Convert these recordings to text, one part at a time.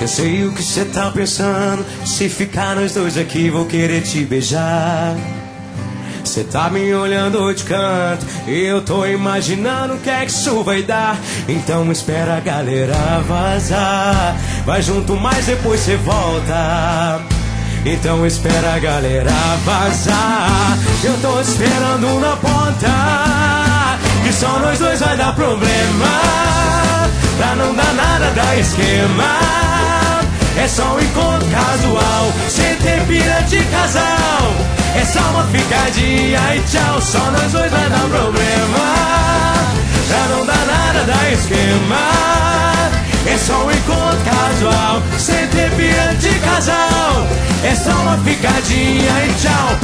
Eu sei o que cê tá pensando. Se ficar nós dois aqui, vou querer te beijar. Cê tá me olhando de canto e eu tô imaginando o que é que isso vai dar. Então espera a galera vazar. Vai junto, mas depois cê volta. Então espera a galera vazar. Eu tô esperando na ponta, que só nós dois vai dar problema. Pra não dar nada da esquema. É só um encontro casual, sem ter pira de casal. É só uma ficadinha e tchau. Só nós dois vai dar problema. Pra não dar nada da esquema. É só um encontro casual, sem ter pira de casal. É só uma ficadinha e tchau.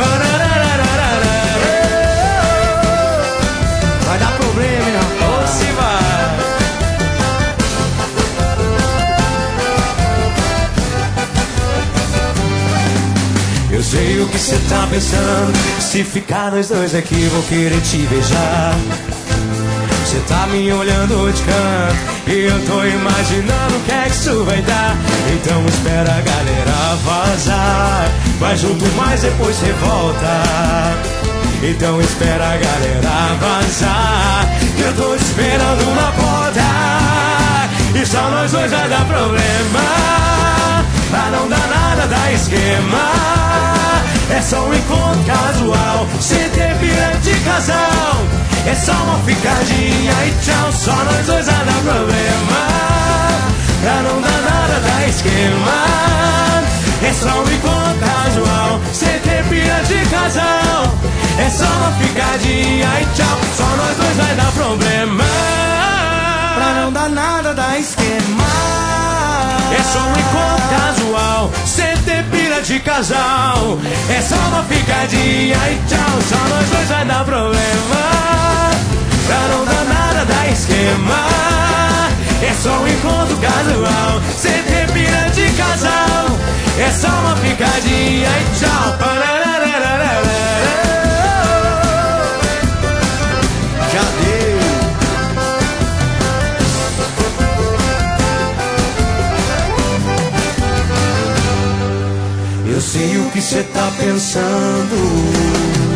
Vai dar problema, hein, rapaz? Ou se vai. Eu sei o que cê tá pensando. Se ficar nós dois aqui, vou querer te beijar. Cê tá me olhando de canto e eu tô imaginando o que é que isso vai dar. Então espera a galera vazar. Vai junto, mas depois cê volta. Então espera a galera vazar. Que eu tô te esperando na porta. E só nós dois vai dar problema. Pra não dar nada da esquema. É só um encontro casual, sem ter pira de casal. É só uma ficadinha e tchau. Só nós dois vai dar problema. Pra não dar nada da esquema. É só um encontro casual, sem ter pira de casal. É só uma ficadinha e tchau. Só nós dois vai dar problema. Pra não dar nada da esquema. É só um encontro casual, sem ter pira de casal. É só uma ficadinha e tchau. Só nós dois vai dar problema. Pra não dar nada da esquema. É só um encontro casual, sem ter pira de casal. É só uma ficadinha e tchau. Já deu. Eu sei o que cê tá pensando.